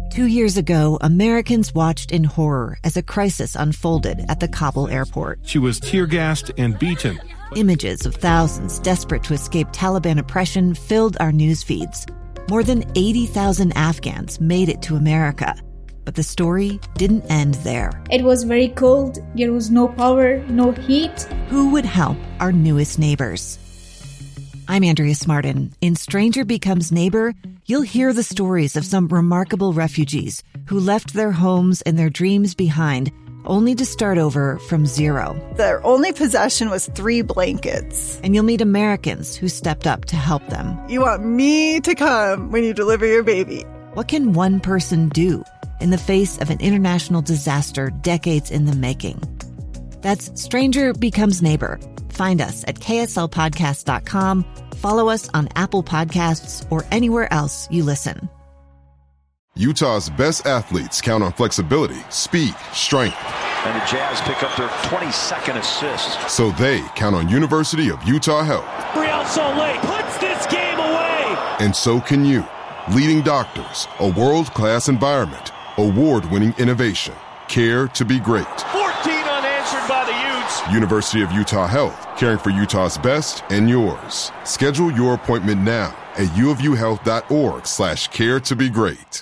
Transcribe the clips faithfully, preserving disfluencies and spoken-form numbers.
Two years ago, Americans watched in horror as a crisis unfolded at the Kabul airport. She was tear-gassed and beaten. Images of thousands desperate to escape Taliban oppression filled our news feeds. More than eighty thousand Afghans made it to America. But the story didn't end there. It was very cold. There was no power, no heat. Who would help our newest neighbors? I'm Andrea Smartin. In Stranger Becomes Neighbor, you'll hear the stories of some remarkable refugees who left their homes and their dreams behind, only to start over from zero. Their only possession was three blankets. And you'll meet Americans who stepped up to help them. You want me to come when you deliver your baby. What can one person do in the face of an international disaster decades in the making? That's Stranger Becomes Neighbor. Find us at K S L podcast dot com. Follow us on Apple Podcasts or anywhere else you listen. Utah's best athletes count on flexibility, speed, strength. And the Jazz pick up their twenty-second assist. So they count on University of Utah Health. Real Salt Lake puts this game away. And so can you. Leading doctors, a world-class environment, award-winning innovation, care to be great. fourteen unanswered by the Utes. University of Utah Health, caring for Utah's best and yours. Schedule your appointment now at uofuhealth.org slash care to be great.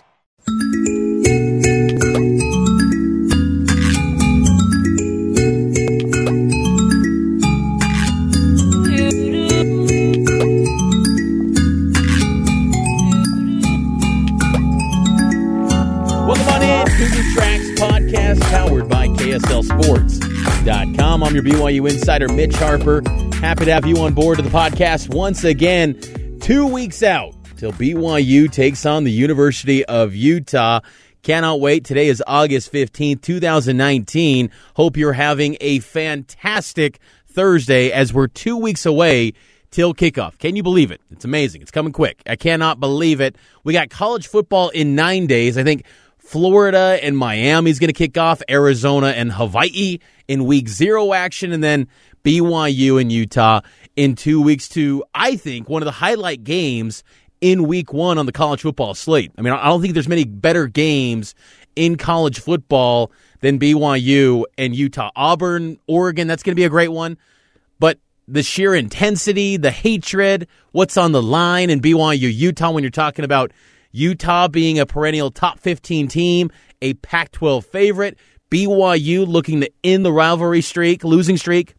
Welcome on in, Cougar Tracks podcast, powered by K S L Sports dot com. I'm your B Y U insider, Mitch Harper. Happy to have you on board to the podcast once again. Two weeks out till B Y U takes on the University of Utah. Cannot wait. Today is August fifteenth, twenty nineteen. Hope you're having a fantastic Thursday as we're two weeks away till kickoff. Can you believe it? It's amazing. It's coming quick. I cannot believe it. We got college football in nine days. I think Florida and Miami is going to kick off, Arizona and Hawaii in week zero action, and then B Y U and Utah in two weeks to, I think, one of the highlight games in week one on the college football slate. I mean, I don't think there's many better games in college football than B Y U and Utah. Auburn, Oregon, that's going to be a great one. But the sheer intensity, the hatred, what's on the line in B Y U, Utah when you're talking about Utah being a perennial top fifteen team, a Pac twelve favorite, B Y U looking to end the rivalry streak, losing streak.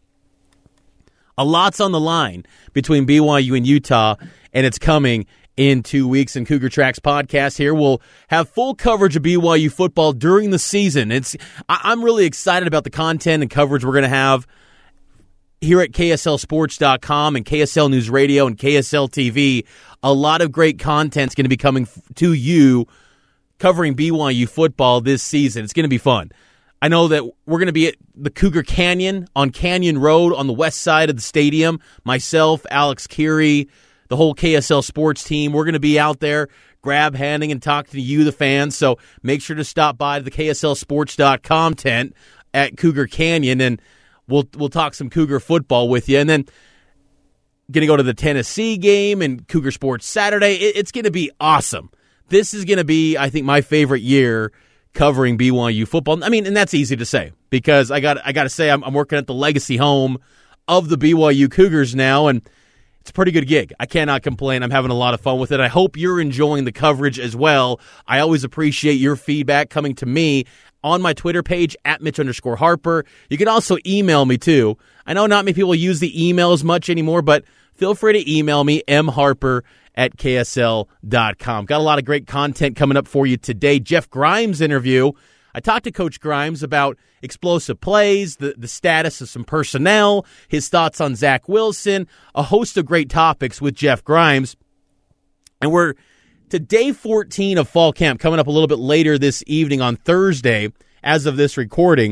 A lot's on the line between B Y U and Utah, and it's coming in two weeks. And Cougar Tracks podcast here will have full coverage of B Y U football during the season. It's I'm really excited about the content and coverage we're going to have here at K S L Sports dot com and K S L News Radio and K S L T V. A lot of great content is going to be coming to you covering B Y U football this season. It's going to be fun. I know that we're going to be at the Cougar Canyon on Canyon Road on the west side of the stadium. Myself, Alex Keary, the whole K S L Sports team, we're going to be out there grab handing and talking to you, the fans. So make sure to stop by the K S L Sports dot com tent at Cougar Canyon, and we'll we'll talk some Cougar football with you. And then going to go to the Tennessee game and Cougar Sports Saturday. It, it's going to be awesome. This is going to be, I think, my favorite year covering B Y U football. I mean, and that's easy to say because I got I got to say I'm, I'm working at the legacy home of the B Y U Cougars now, and it's a pretty good gig. I cannot complain. I'm having a lot of fun with it. I hope you're enjoying the coverage as well. I always appreciate your feedback coming to me on my Twitter page, at Mitch underscore Harper. You can also email me, too. I know not many people use the email as much anymore, but feel free to email me, mharper at K S L dot com. Got a lot of great content coming up for you today. Jeff Grimes interview. I talked to Coach Grimes about explosive plays, the, the status of some personnel, his thoughts on Zach Wilson, a host of great topics with Jeff Grimes. And we're to day fourteen of fall camp, coming up a little bit later this evening on Thursday as of this recording.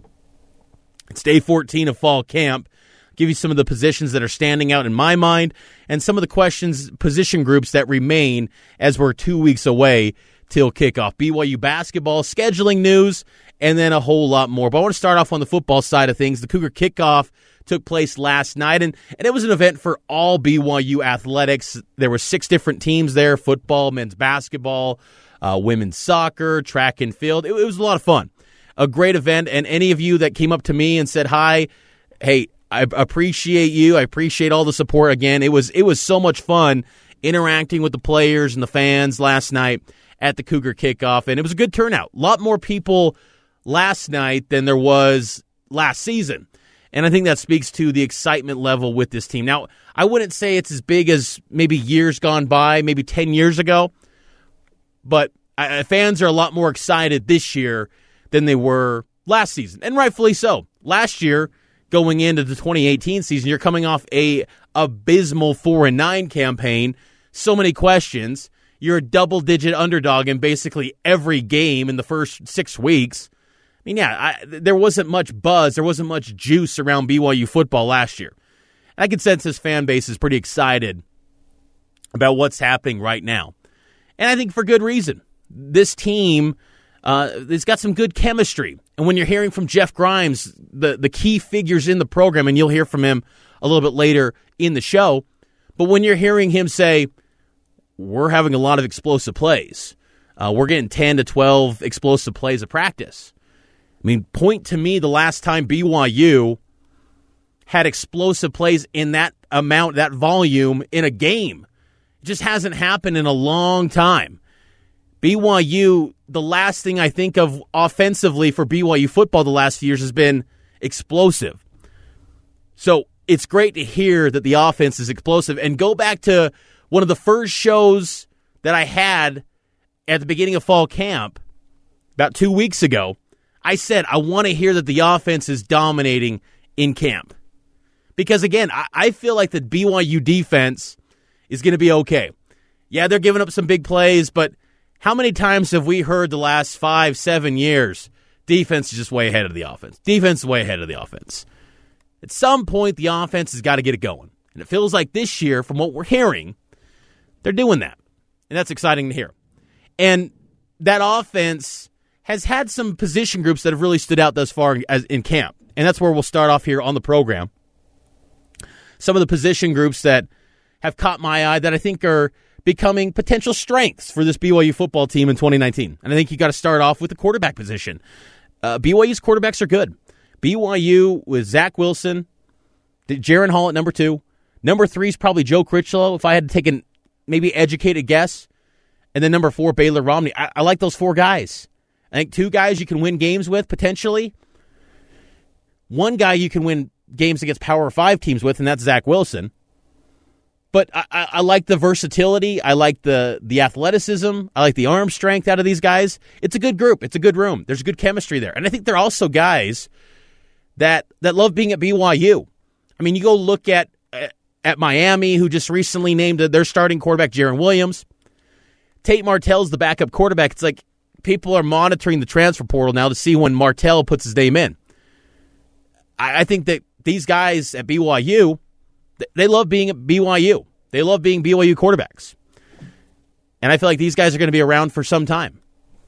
It's day fourteen of fall camp. Give you some of the positions that are standing out in my mind and some of the questions, position groups that remain as we're two weeks away till kickoff. B Y U basketball, scheduling news, and then a whole lot more. But I want to start off on the football side of things. The Cougar kickoff took place last night, and, and it was an event for all B Y U athletics. There were six different teams there: football, men's basketball, uh, women's soccer, track and field. It, it was a lot of fun. A great event, and any of you that came up to me and said hi, hey, I appreciate you. I appreciate all the support again. It was it was so much fun interacting with the players and the fans last night at the Cougar kickoff, and it was a good turnout. A lot more people last night than there was last season. And I think that speaks to the excitement level with this team. Now, I wouldn't say it's as big as maybe years gone by, maybe ten years ago, but I, fans are a lot more excited this year than they were last season, and rightfully so. Last year, going into the twenty eighteen season, you're coming off a abysmal four and nine campaign, so many questions. You're a double-digit underdog in basically every game in the first six weeks. I mean, yeah, I, there wasn't much buzz, there wasn't much juice around B Y U football last year. And I can sense this fan base is pretty excited about what's happening right now. And I think for good reason. This team, uh, it's got some good chemistry. And when you're hearing from Jeff Grimes, the, the key figures in the program, and you'll hear from him a little bit later in the show, but when you're hearing him say, we're having a lot of explosive plays, uh, we're getting ten to twelve explosive plays of practice. I mean, point to me the last time B Y U had explosive plays in that amount, that volume in a game. It just hasn't happened in a long time. B Y U, the last thing I think of offensively for B Y U football the last few years has been explosive. So it's great to hear that the offense is explosive. And go back to one of the first shows that I had at the beginning of fall camp about two weeks ago. I said, I want to hear that the offense is dominating in camp. Because, again, I, I feel like the B Y U defense is going to be okay. Yeah, they're giving up some big plays, but how many times have we heard the last five, seven years, defense is just way ahead of the offense? Defense is way ahead of the offense. At some point, the offense has got to get it going. And it feels like this year, from what we're hearing, they're doing that. And that's exciting to hear. And that offense has had some position groups that have really stood out thus far as in camp. And that's where we'll start off here on the program. Some of the position groups that have caught my eye that I think are becoming potential strengths for this B Y U football team in twenty nineteen. And I think you got to start off with the quarterback position. Uh, B Y U's quarterbacks are good. B Y U with Zach Wilson, Jaren Hall at number two. Number three is probably Joe Critchlow, if I had to take a maybe educated guess. And then number four, Baylor Romney. I, I like those four guys. I think two guys you can win games with, potentially. One guy you can win games against Power Five teams with, and that's Zach Wilson. But I, I, I like the versatility. I like the, the athleticism. I like the arm strength out of these guys. It's a good group. It's a good room. There's good chemistry there. And I think they're also guys that that love being at B Y U. I mean, you go look at at Miami, who just recently named their starting quarterback Jaron Williams. Tate Martell's the backup quarterback. It's like people are monitoring the transfer portal now to see when Martell puts his name in. I, I think that these guys at B Y U, they love being at B Y U. They love being B Y U quarterbacks. And I feel like these guys are going to be around for some time.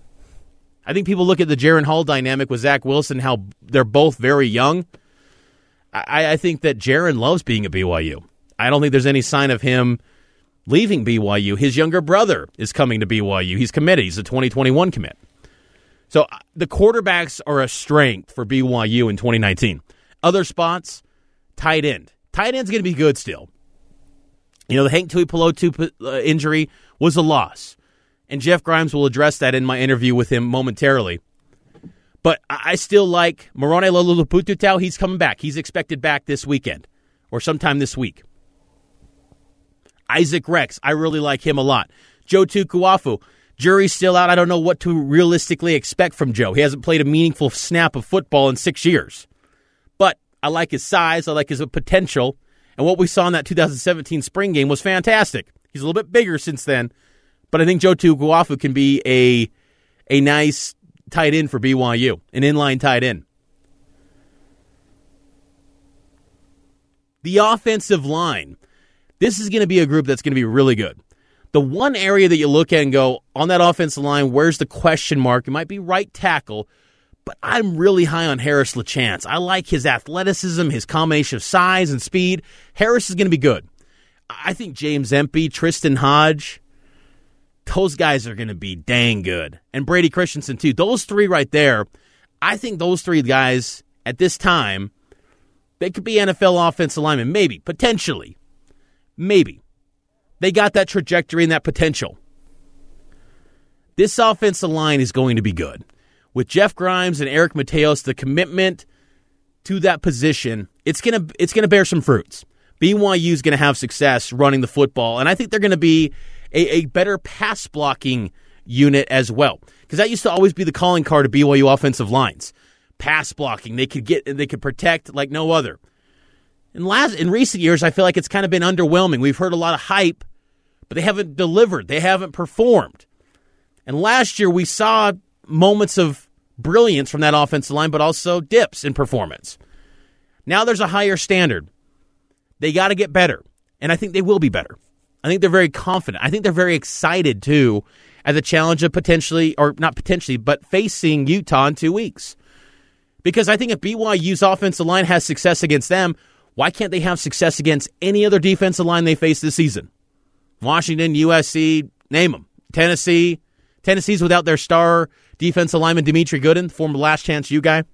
I think people look at the Jaren Hall dynamic with Zach Wilson, how they're both very young. I, I think that Jaren loves being at B Y U. I don't think there's any sign of him leaving B Y U. His younger brother is coming to B Y U. He's committed. He's a twenty twenty-one commit. So the quarterbacks are a strength for B Y U in twenty nineteen. Other spots, tight end. Tight end's going to be good still. You know, the Hank Tuipulotu uh, injury was a loss. And Jeff Grimes will address that in my interview with him momentarily. But I still like Morone Lolupututau. He's coming back. He's expected back this weekend or sometime this week. Isaac Rex, I really like him a lot. Joe Tukuafu, jury's still out. I don't know what to realistically expect from Joe. He hasn't played a meaningful snap of football in six years. But I like his size. I like his potential. And what we saw in that two thousand seventeen spring game was fantastic. He's a little bit bigger since then. But I think Joe Tukuafu can be a, a nice tight end for B Y U, an inline tight end. The offensive line. This is going to be a group that's going to be really good. The one area that you look at and go, on that offensive line, where's the question mark? It might be right tackle, but I'm really high on Harris LaChance. I like his athleticism, his combination of size and speed. Harris is going to be good. I think James Empey, Tristan Hodge, those guys are going to be dang good. And Brady Christensen, too. Those three right there, I think those three guys at this time, they could be N F L offensive linemen. Maybe. Potentially. Maybe. They got that trajectory and that potential. This offensive line is going to be good. With Jeff Grimes and Eric Mateos, the commitment to that position, it's going to it's going to bear some fruits. B Y U is going to have success running the football, and I think they're going to be a, a better pass blocking unit as well. Because that used to always be the calling card of B Y U offensive lines. Pass blocking. They could get they could protect like no other. In last in recent years, I feel like it's kind of been underwhelming. We've heard a lot of hype, but they haven't delivered. They haven't performed. And last year we saw moments of brilliance from that offensive line, but also dips in performance. Now there's a higher standard. They got to get better, and I think they will be better. I think they're very confident. I think they're very excited, too, at the challenge of potentially, or not potentially, but facing Utah in two weeks. Because I think if B Y U's offensive line has success against them, why can't they have success against any other defensive line they face this season? Washington, U S C, name them. Tennessee. Tennessee's without their star defensive lineman, Dimitri Gooden, former Last Chance U guy.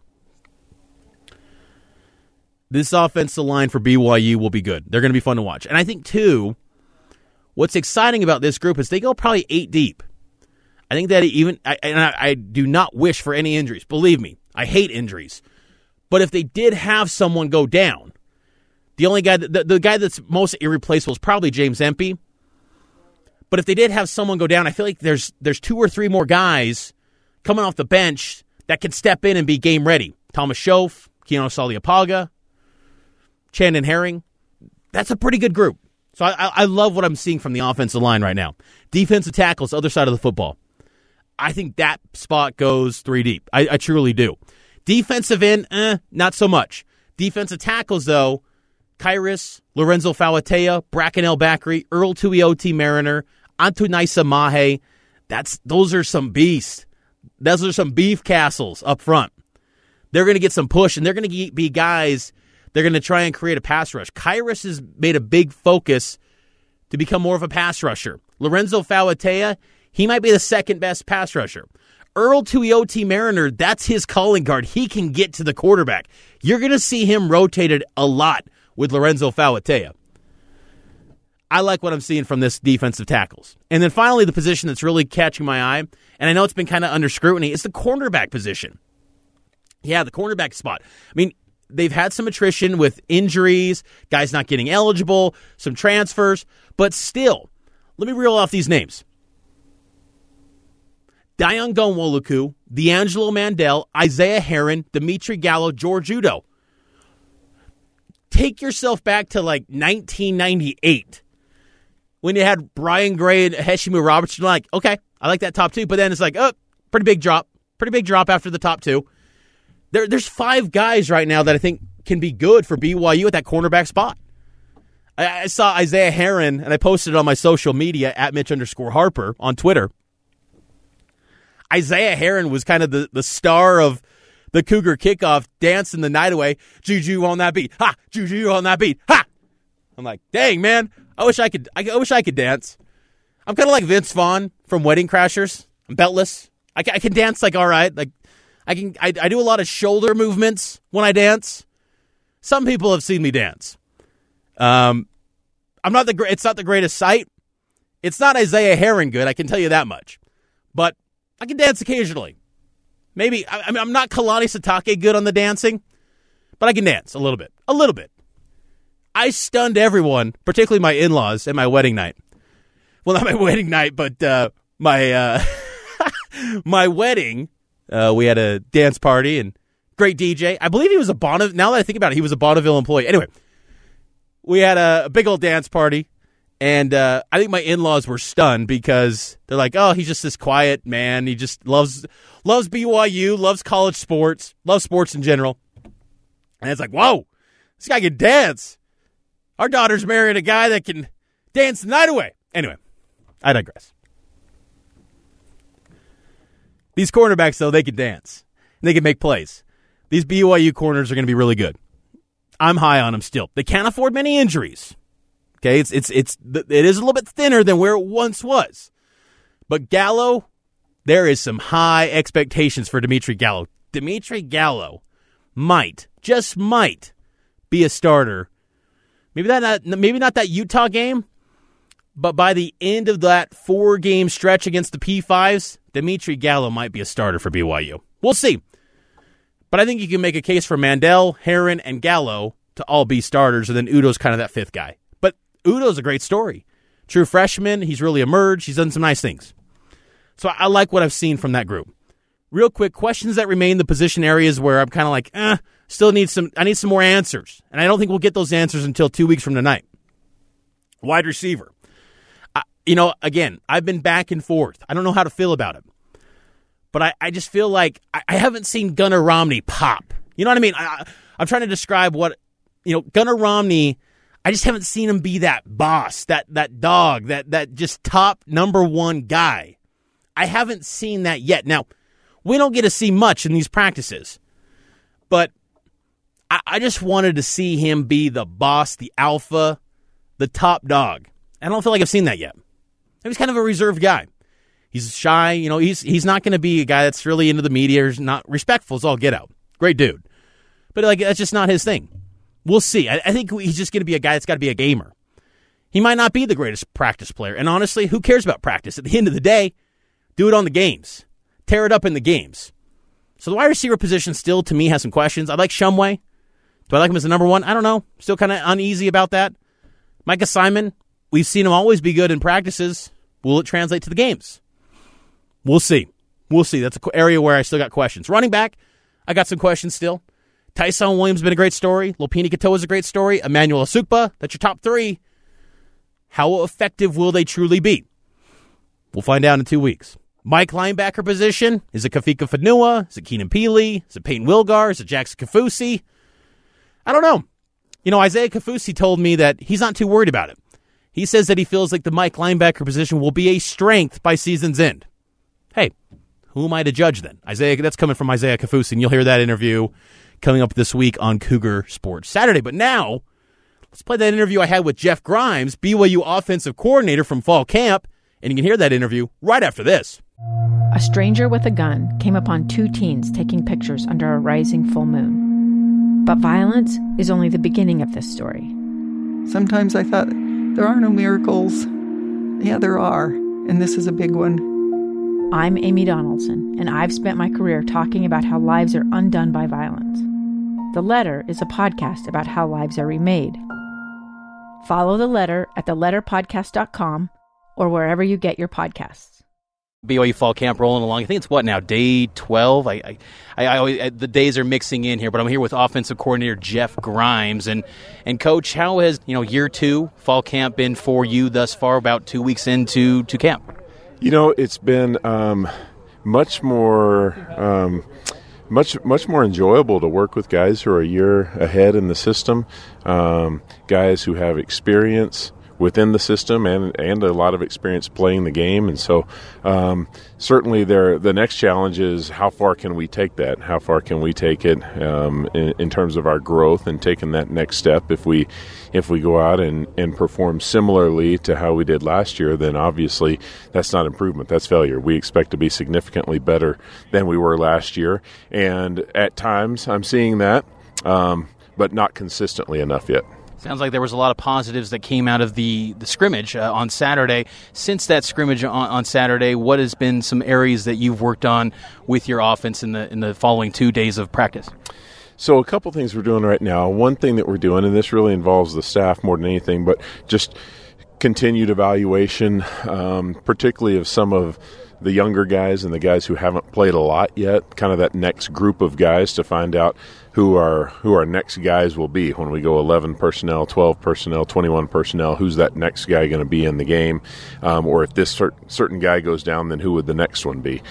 This offensive line for B Y U will be good. They're going to be fun to watch. And I think, too, what's exciting about this group is they go probably eight deep. I think that even, I, and I, I do not wish for any injuries. Believe me, I hate injuries. But if they did have someone go down, the only guy, that, the, the guy that's most irreplaceable is probably James Empey. But if they did have someone go down, I feel like there's there's two or three more guys coming off the bench that can step in and be game ready. Thomas Schoaf, Keanu Saliapaga, Chandon Herring. That's a pretty good group. So I, I love what I'm seeing from the offensive line right now. Defensive tackles, other side of the football. I think that spot goes three deep. I, I truly do. Defensive end, eh, not so much. Defensive tackles, though, Kairos, Lorenzo Fauatea, Bracken El Bakri, Earl Tuioti Mariner, Antunaisa Mahe. That's those are some beasts. Those are some beef castles up front. They're going to get some push, and they're going to be guys. They're going to try and create a pass rush. Kairos has made a big focus to become more of a pass rusher. Lorenzo Fauatea, he might be the second best pass rusher. Earl Tuioti Mariner, that's his calling card. He can get to the quarterback. You're going to see him rotated a lot with Lorenzo Fauatea. I like what I'm seeing from this defensive tackles. And then finally, the position that's really catching my eye, and I know it's been kind of under scrutiny, is the cornerback position. Yeah, the cornerback spot. I mean, they've had some attrition with injuries, guys not getting eligible, some transfers, but still, let me reel off these names. Dayan Gonwoluku, D'Angelo Mandel, Isaiah Herron, Dimitri Gallo, George Udo. Take yourself back to like nineteen ninety-eight when you had Brian Gray and Heshimu Robertson. Like, okay, I like that top two, but then it's like, oh, pretty big drop. Pretty big drop after the top two. There, there's five guys right now that I think can be good for B Y U at that cornerback spot. I, I saw Isaiah Herron, and I posted it on my social media, at Mitch underscore Harper on Twitter. Isaiah Herron was kind of the, the star of the Cougar kickoff, dancing the night away. Juju on that beat. Ha! Juju on that beat. Ha! I'm like, dang, man. I wish I could I, I wish I could dance. I'm kind of like Vince Vaughn from Wedding Crashers. I'm beltless. I, I can dance like all right. Like I can I, I do a lot of shoulder movements when I dance. Some people have seen me dance. Um I'm not the great it's not the greatest sight. It's not Isaiah Herron good, I can tell you that much. But I can dance occasionally. Maybe, I, I mean, I'm not Kalani Sitake good on the dancing, but I can dance a little bit. A little bit. I stunned everyone, particularly my in-laws, at my wedding night. Well, not my wedding night, but uh, my uh, my wedding. Uh, we had a dance party and great D J. I believe he was a Bonneville. Now that I think about it, he was a Bonneville employee. Anyway, we had a, a big old dance party. And uh, I think my in-laws were stunned because they're like, oh, he's just this quiet man. He just loves loves B Y U, loves college sports, loves sports in general. And it's like, whoa, this guy can dance. Our daughter's marrying a guy that can dance the night away. Anyway, I digress. These cornerbacks, though, they can dance. they can make plays. These B Y U corners are going to be really good. I'm high on them still. They can't afford many injuries. Okay, it's it's it's it is a little bit thinner than where it once was. But Gallo, there is some high expectations for Dimitri Gallo. Dimitri Gallo might, just might, be a starter. Maybe that not, maybe not that Utah game, but by the end of that four-game stretch against the P fives, Dimitri Gallo might be a starter for B Y U. We'll see. But I think you can make a case for Mandel, Herron, and Gallo to all be starters, and then Udo's kind of that fifth guy. But Udo's a great story. True freshman, he's really emerged. He's done some nice things. So I like what I've seen from that group. Real quick, questions that remain the position areas where I'm kind of like, eh, still need some, I need some more answers. And I don't think we'll get those answers until two weeks from tonight. Wide receiver. I, you know, again, I've been back and forth. I don't know how to feel about it. But I, I just feel like I, I haven't seen Gunnar Romney pop. You know what I mean? I, I'm trying to describe what, you know, Gunnar Romney, I just haven't seen him be that boss, that that dog, that that just top number one guy. I haven't seen that yet. Now, we don't get to see much in these practices. But I, I just wanted to see him be the boss, the alpha, the top dog. I don't feel like I've seen that yet. He's kind of a reserved guy. He's shy, you know, he's he's not going to be a guy that's really into the media or not respectful as all get out. Great dude. But like that's just not his thing. We'll see. I, I think he's just going to be a guy that's got to be a gamer. He might not be the greatest practice player. And honestly, who cares about practice? At the end of the day, do it on the games. Tear it up in the games. So the wide receiver position still, to me, has some questions. I like Shumway. Do I like him as the number one? I don't know. Still kind of uneasy about that. Micah Simon, we've seen him always be good in practices. Will it translate to the games? We'll see. We'll see. That's an area where I still got questions. Running back, I got some questions still. Tyson Williams has been a great story. Lopini Katoa is a great story. Emmanuel Asukpa, that's your top three. How effective will they truly be? We'll find out in two weeks. Mike linebacker position, is it Kafika Fanua? Is it Keenan Peely? Is it Peyton Wilgar? Is it Jackson Kafusi? I don't know. You know, Isaiah Kafusi told me that he's not too worried about it. He says that he feels like the Mike linebacker position will be a strength by season's end. Hey, who am I to judge then? Isaiah, that's coming from Isaiah Kafusi, and you'll hear that interview coming up this week on Cougar Sports Saturday. But now, let's play that interview I had with Jeff Grimes, B Y U offensive coordinator from fall camp, and you can hear that interview right after this. A stranger with a gun came upon two teens taking pictures under a rising full moon. But violence is only the beginning of this story. Sometimes I thought, there are no miracles. Yeah, there are, and this is a big one. I'm Amy Donaldson, and I've spent my career talking about how lives are undone by violence. The Letter is a podcast about how lives are remade. Follow The Letter at the letter podcast dot com or wherever you get your podcasts. B Y U fall camp rolling along. I think it's what now, day twelve? I, I, I, I always, the days are mixing in here, but I'm here with offensive coordinator Jeff Grimes. And, and Coach, how has, you know, year two fall camp been for you thus far, about two weeks into to camp? You know, it's been um, much more, um, much much more enjoyable to work with guys who are a year ahead in the system, um, guys who have experience within the system and and a lot of experience playing the game. And so um, certainly there, the next challenge is how far can we take that? How far can we take it um, in, in terms of our growth and taking that next step? If we if we go out and, and perform similarly to how we did last year, then obviously that's not improvement, that's failure. We expect to be significantly better than we were last year. And at times I'm seeing that, um, but not consistently enough yet. Sounds like there was a lot of positives that came out of the, the scrimmage uh, on Saturday. Since that scrimmage on, on Saturday, what has been some areas that you've worked on with your offense in the in the following two days of practice? So a couple things we're doing right now. One thing that we're doing, and this really involves the staff more than anything, but just continued evaluation, um, particularly of some of the younger guys and the guys who haven't played a lot yet, kind of that next group of guys to find out who our who our next guys will be when we go eleven personnel, twelve personnel, twenty-one personnel. Who's that next guy going to be in the game? Um, or if this cert- certain guy goes down, then who would the next one be?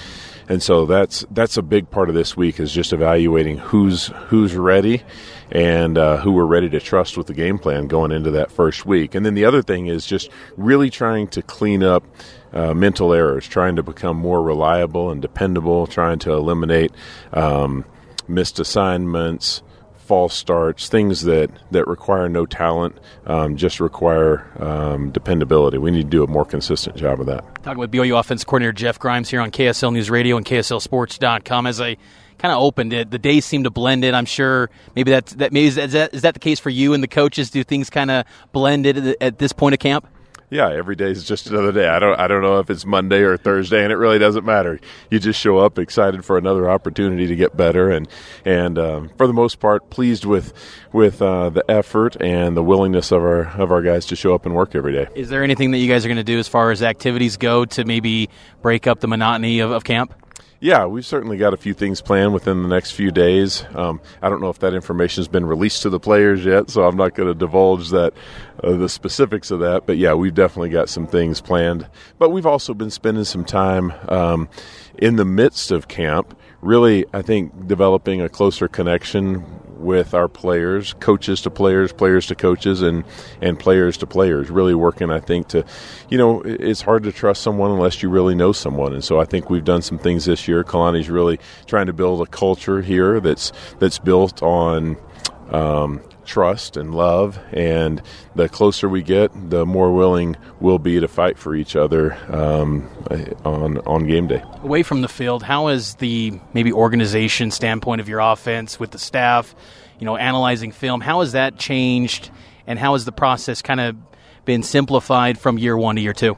and so that's that's a big part of this week is just evaluating who's who's ready and uh, who we're ready to trust with the game plan going into that first week. And then the other thing is just really trying to clean up uh, mental errors, trying to become more reliable and dependable, trying to eliminate um, missed assignments, false starts, things that, that require no talent, um, just require um, dependability. We need to do a more consistent job of that. Talking with B Y U offensive coordinator Jeff Grimes here on K S L News Radio and K S L Sports dot com. As I kind of opened it, the days seem to blend in. I'm sure maybe that's, that maybe is that, is that the case for you and the coaches? Do things kind of blend in at this point of camp? Yeah, every day is just another day. I don't I don't know if it's Monday or Thursday, and it really doesn't matter. You just show up excited for another opportunity to get better, and and um, for the most part, pleased with with uh, the effort and the willingness of our of our guys to show up and work every day. Is there anything that you guys are going to do as far as activities go to maybe break up the monotony of, of camp? Yeah, we've certainly got a few things planned within the next few days. Um, I don't know if that information has been released to the players yet, so I'm not going to divulge that uh, the specifics of that. But, yeah, we've definitely got some things planned. But we've also been spending some time um, in the midst of camp, really, I think, developing a closer connection with our players, coaches to players, players to coaches, and, and players to players, really working, I think, to, you know, it's hard to trust someone unless you really know someone. And so I think we've done some things this year. Kalani's really trying to build a culture here that's that's built on um, trust and love, and the closer we get, the more willing we'll be to fight for each other um, on on game day. Away from the field, how is the maybe organization standpoint of your offense with the staff, you know, analyzing film, how has that changed, and how has the process kind of been simplified from year one to year two?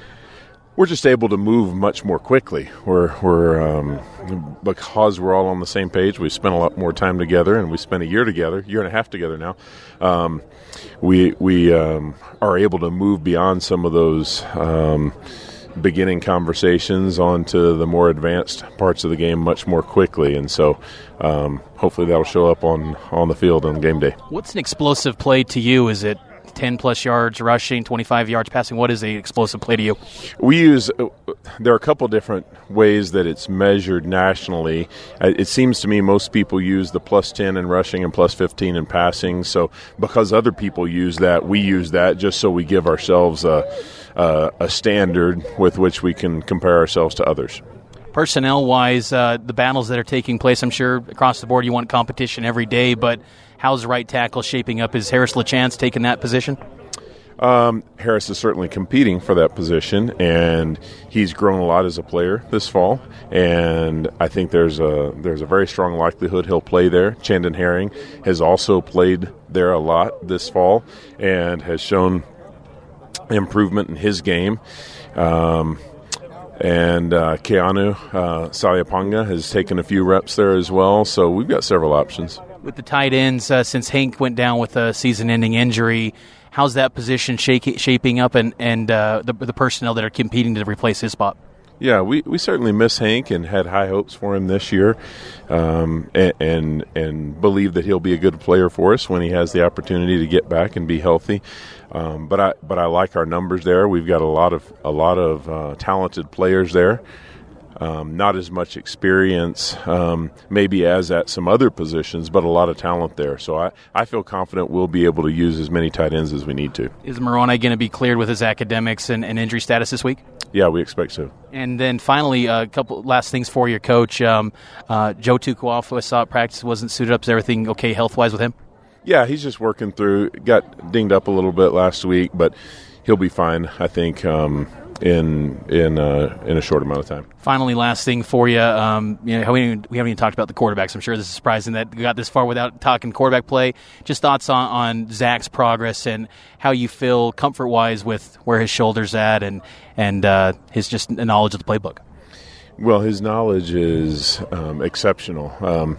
We're just able to move much more quickly. We're, we're um, because we're all on the same page. We spent a lot more time together, and we spent a year together, year and a half together now. Um, we we um, are able to move beyond some of those um, beginning conversations onto the more advanced parts of the game much more quickly, and so um, hopefully that'll show up on on the field on game day. What's an explosive play to you? Is it ten plus yards rushing, twenty-five yards passing? What is a explosive play to you? We use, there are a couple different ways that it's measured nationally. It seems to me most people use the plus ten in rushing and plus fifteen in passing. So because other people use that, we use that just so we give ourselves a, a, a standard with which we can compare ourselves to others. Personnel-wise, uh, the battles that are taking place, I'm sure across the board you want competition every day, but how's right tackle shaping up? Is Harris LaChance taking that position? Um, Harris is certainly competing for that position, and he's grown a lot as a player this fall, and I think there's a there's a very strong likelihood he'll play there. Chandon Herring has also played there a lot this fall and has shown improvement in his game. Um And uh, Keanu uh, Saliapanga has taken a few reps there as well, so we've got several options. With the tight ends, uh, since Hank went down with a season-ending injury, how's that position shake, shaping up, and, and uh, the, the personnel that are competing to replace his spot? Yeah, we, we certainly miss Hank and had high hopes for him this year, um, and, and and believe that he'll be a good player for us when he has the opportunity to get back and be healthy. Um, but I but I like our numbers there. We've got a lot of a lot of uh, talented players there. Um, not as much experience, um, maybe as at some other positions, but a lot of talent there. So I, I feel confident we'll be able to use as many tight ends as we need to. Is Moroni going to be cleared with his academics and, and injury status this week? Yeah, we expect so. And then finally, a couple last things for your coach. Um, uh, Joe Tukuafu, I saw at practice, wasn't suited up. Is everything okay health-wise with him? Yeah, he's just working through. Got dinged up a little bit last week, but he'll be fine, I think, um, in in uh, in a short amount of time. Finally, last thing for you. Um, you know, we, we haven't even talked about the quarterbacks. I'm sure this is surprising that we got this far without talking quarterback play. Just thoughts on, on Zach's progress and how you feel comfort-wise with where his shoulder's at and, and uh, his just knowledge of the playbook. Well, his knowledge is um, exceptional. Um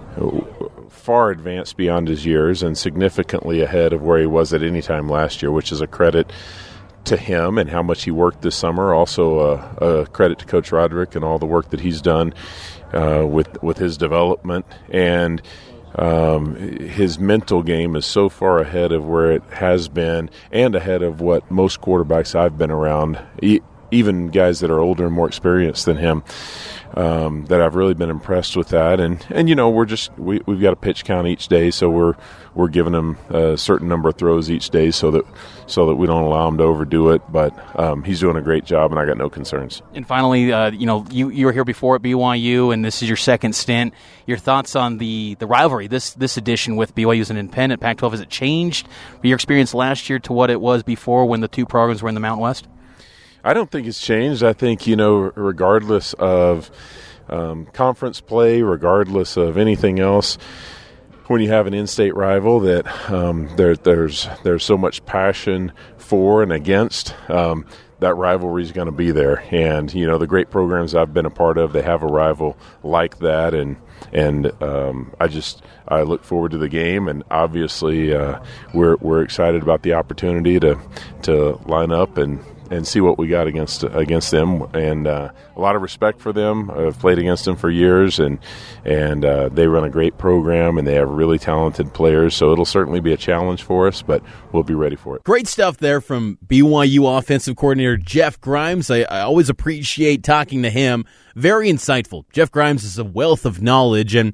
far advanced beyond his years and significantly ahead of where he was at any time last year, which is a credit to him and how much he worked this summer. Also a, a credit to Coach Roderick and all the work that he's done uh, with with his development. And um, his mental game is so far ahead of where it has been and ahead of what most quarterbacks I've been around. He, even guys that are older and more experienced than him. Um, that I've really been impressed with that, and and you know we're just we we've got a pitch count each day, so we're we're giving them a certain number of throws each day, so that so that we don't allow him to overdo it. But um, he's doing a great job, and I got no concerns. And finally, uh, you know you you were here before at B Y U, and this is your second stint. Your thoughts on the, the rivalry this this edition with B Y U as an independent Pac twelve? Has it changed your experience last year to what it was before when the two programs were in the Mountain West? I don't think it's changed. I think, you know, regardless of um, conference play, regardless of anything else, when you have an in-state rival that um, there, there's there's so much passion for and against, um, that rivalry is going to be there. And, you know, the great programs I've been a part of, they have a rival like that. And, and um, I just I look forward to the game. And obviously uh, we're we're excited about the opportunity to to line up and and see what we got against against them, and uh, a lot of respect for them. I've played against them for years, and and uh, they run a great program, and they have really talented players, so it'll certainly be a challenge for us, but we'll be ready for it. Great stuff there from B Y U offensive coordinator Jeff Grimes. I, I always appreciate talking to him. Very insightful. Jeff Grimes is a wealth of knowledge, and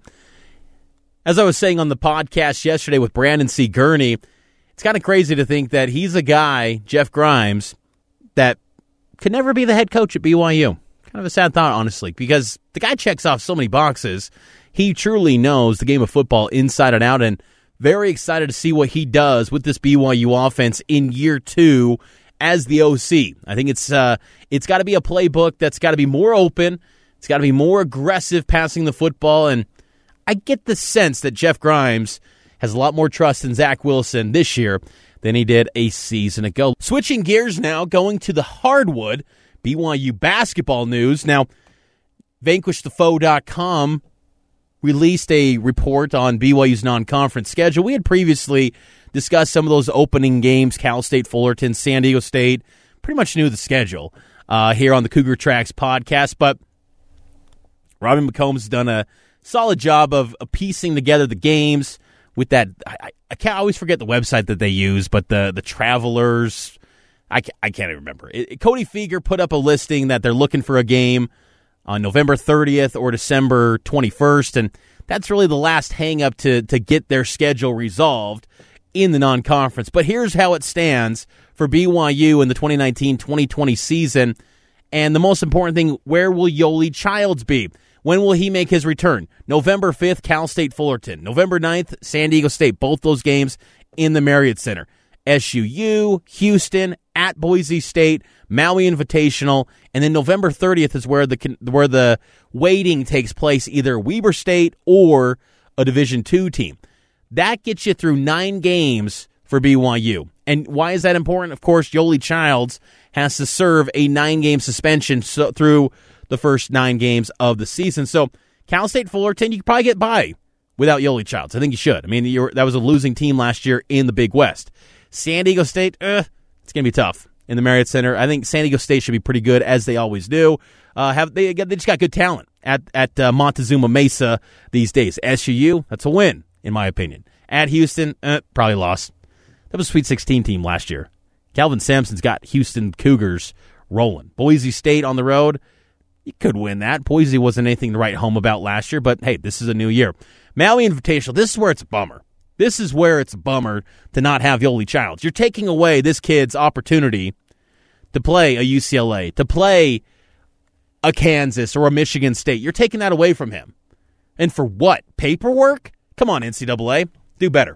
as I was saying on the podcast yesterday with Brandon C. Gurney, it's kind of crazy to think that he's a guy, Jeff Grimes, that could never be the head coach at B Y U. Kind of a sad thought, honestly, because the guy checks off so many boxes. He truly knows the game of football inside and out, and very excited to see what he does with this B Y U offense in year two as the O C. I think it's uh, it's got to be a playbook that's got to be more open. It's got to be more aggressive passing the football, and I get the sense that Jeff Grimes has a lot more trust in Zach Wilson this year than he did a season ago. Switching gears now, going to the hardwood, B Y U basketball news. Now, vanquish the foe dot com released a report on B Y U's non-conference schedule. We had previously discussed some of those opening games, Cal State, Fullerton, San Diego State. Pretty much knew the schedule uh, here on the Cougar Tracks podcast, but Robin McCombs has done a solid job of, of piecing together the games with that. I, I can't I always forget the website that they use, but the the Travelers, I, I can't even remember. It, Cody Feger put up a listing that they're looking for a game on November thirtieth or December twenty-first, and that's really the last hang-up to, to get their schedule resolved in the non-conference. But here's how it stands for B Y U in the twenty nineteen twenty twenty season, and the most important thing, where will Yoli Childs be? When will he make his return? November fifth, Cal State Fullerton. November ninth, San Diego State. Both those games in the Marriott Center. S U U, Houston, at Boise State, Maui Invitational, and then November thirtieth is where the where the weighting takes place, either Weber State or a Division two team. That gets you through nine games for B Y U. And why is that important? Of course, Yoli Childs has to serve a nine-game suspension so, through the first nine games of the season. So Cal State Fullerton, you could probably get by without Yoli Childs. I think you should. I mean, you're, that was a losing team last year in the Big West. San Diego State, uh, it's going to be tough in the Marriott Center. I think San Diego State should be pretty good, as they always do. Uh, have they, they just got good talent at, at uh, Montezuma Mesa these days. S U U, that's a win, in my opinion. At Houston, uh, probably lost. That was a Sweet sixteen team last year. Calvin Sampson's got Houston Cougars rolling. Boise State on the road, you could win that. Boise wasn't anything to write home about last year, but hey, this is a new year. Maui Invitational, this is where it's a bummer. This is where it's a bummer to not have Yoli Childs. You're taking away this kid's opportunity to play a U C L A, to play a Kansas or a Michigan State. You're taking that away from him. And for what? Paperwork? Come on, N C double A. Do better.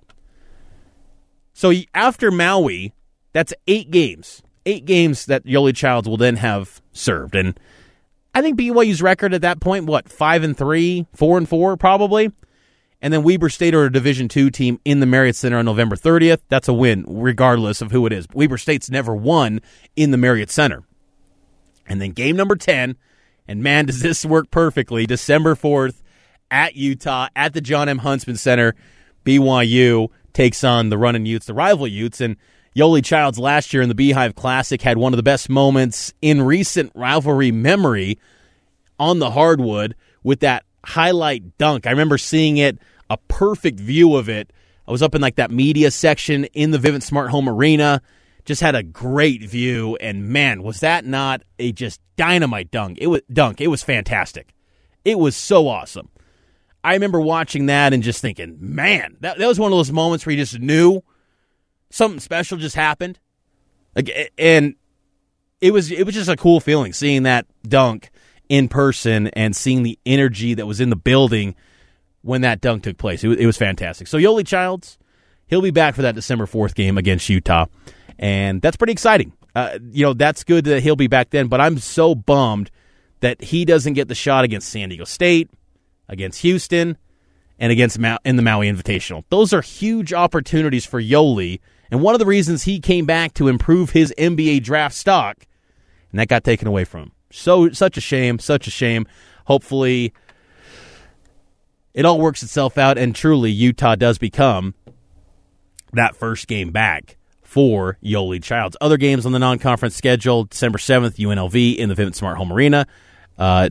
So after Maui, that's eight games. Eight games that Yoli Childs will then have served. And I think B Y U's record at that point, what, five and three, four and four, probably. And then Weber State or a Division two team in the Marriott Center on November thirtieth. That's a win, regardless of who it is. Weber State's never won in the Marriott Center. And then game number ten, and man, does this work perfectly. December fourth at Utah at the John M. Huntsman Center. B Y U takes on the Runnin' Utes, the rival Utes, and Yoli Childs last year in the Beehive Classic had one of the best moments in recent rivalry memory on the hardwood with that highlight dunk. I remember seeing it, a perfect view of it. I was up in like that media section in the Vivint Smart Home Arena, just had a great view, and man, was that not a just dynamite dunk. It was dunk. It was fantastic. It was so awesome. I remember watching that and just thinking, man, that, that was one of those moments where you just knew something special just happened. Like, and it was it was just a cool feeling seeing that dunk in person and seeing the energy that was in the building when that dunk took place. It was, it was fantastic. So Yoeli Childs, he'll be back for that December fourth game against Utah, and that's pretty exciting. Uh, you know, that's good that he'll be back then, but I'm so bummed that he doesn't get the shot against San Diego State, against Houston, and against Ma- in the Maui Invitational. Those are huge opportunities for Yoeli, and one of the reasons he came back to improve his N B A draft stock, and that got taken away from him. So, such a shame, such a shame. Hopefully, it all works itself out, and truly, Utah does become that first game back for Yoeli Childs. Other games on the non-conference schedule, December seventh, U N L V in the Vivint Smart Home Arena. Uh,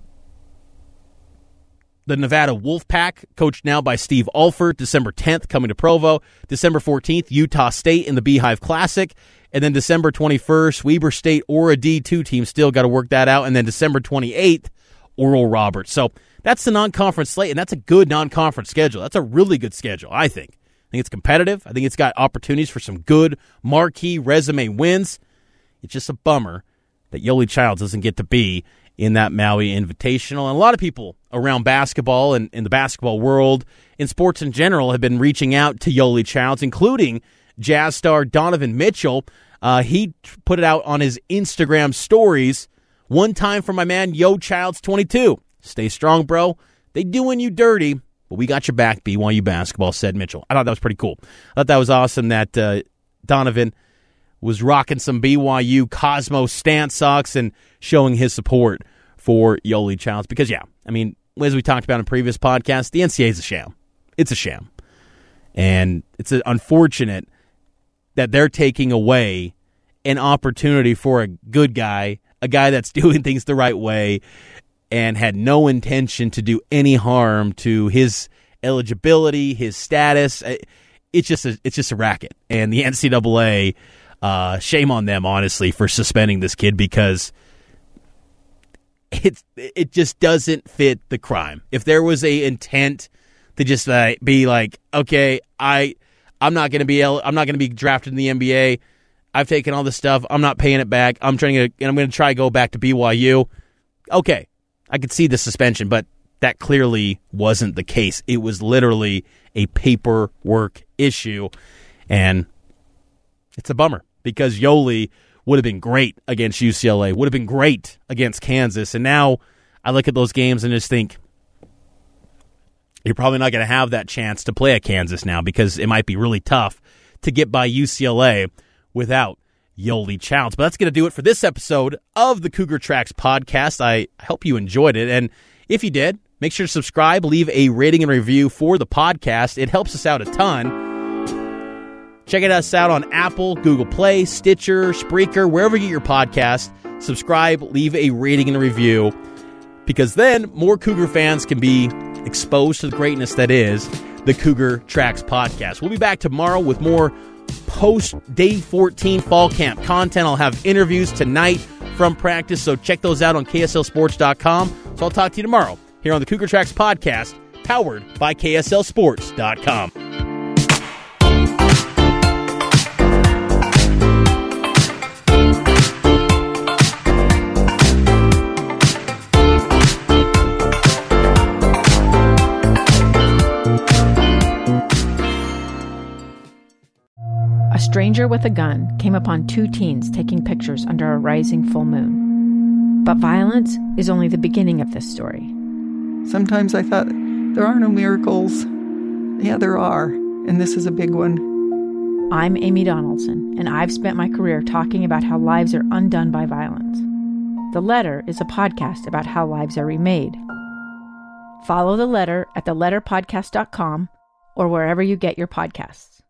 the Nevada Wolfpack, coached now by Steve Alford, December tenth, coming to Provo. December fourteenth, Utah State in the Beehive Classic. And then December twenty-first, Weber State or a D two team, still got to work that out. And then December twenty-eighth, Oral Roberts. So that's the non-conference slate, and that's a good non-conference schedule. That's a really good schedule, I think. I think it's competitive. I think it's got opportunities for some good marquee resume wins. It's just a bummer that Yoeli Childs doesn't get to be in that Maui Invitational. And a lot of people around basketball and in the basketball world, in sports in general, have been reaching out to Yoeli Childs, including Jazz star Donovan Mitchell. Uh, he put it out on his Instagram stories. One time for my man, Yo Childs twenty-two. Stay strong, bro. They doing you dirty, but we got your back, B Y U basketball, said Mitchell. I thought that was pretty cool. I thought that was awesome that uh, Donovan was rocking some B Y U Cosmos Stance socks and showing his support for Yoeli Childs. Because, yeah, I mean, as we talked about in previous podcasts, the N C A A is a sham. It's a sham. And it's unfortunate that they're taking away an opportunity for a good guy, a guy that's doing things the right way and had no intention to do any harm to his eligibility, his status. It's just a, it's just a racket. And the N C double A, uh, shame on them, honestly, for suspending this kid, because it's, it just doesn't fit the crime. If there was a intent to just uh, be like, okay, I... I'm not going to be I'm not going to be drafted in the N B A. I've taken all this stuff. I'm not paying it back. I'm trying to and I'm going to try to go back to B Y U. Okay, I could see the suspension, but that clearly wasn't the case. It was literally a paperwork issue, and it's a bummer because Yoeli would have been great against U C L A, would have been great against Kansas, and now I look at those games and just think, you're probably not going to have that chance to play at Kansas now because it might be really tough to get by U C L A without Yoeli Childs. But that's going to do it for this episode of the Cougar Tracks podcast. I hope you enjoyed it. And if you did, make sure to subscribe, leave a rating and review for the podcast. It helps us out a ton. Check us out on Apple, Google Play, Stitcher, Spreaker, wherever you get your podcast. Subscribe, leave a rating and a review, because then more Cougar fans can be exposed to the greatness that is the Cougar Tracks podcast. We'll be back tomorrow with more post-Day fourteen fall camp content. I'll have interviews tonight from practice, so check those out on K S L sports dot com. So I'll talk to you tomorrow here on the Cougar Tracks podcast, powered by K S L sports dot com. A stranger with a gun came upon two teens taking pictures under a rising full moon. But violence is only the beginning of this story. Sometimes I thought, there are no miracles. Yeah, there are, and this is a big one. I'm Amy Donaldson, and I've spent my career talking about how lives are undone by violence. The Letter is a podcast about how lives are remade. Follow The Letter at the letter podcast dot com or wherever you get your podcasts.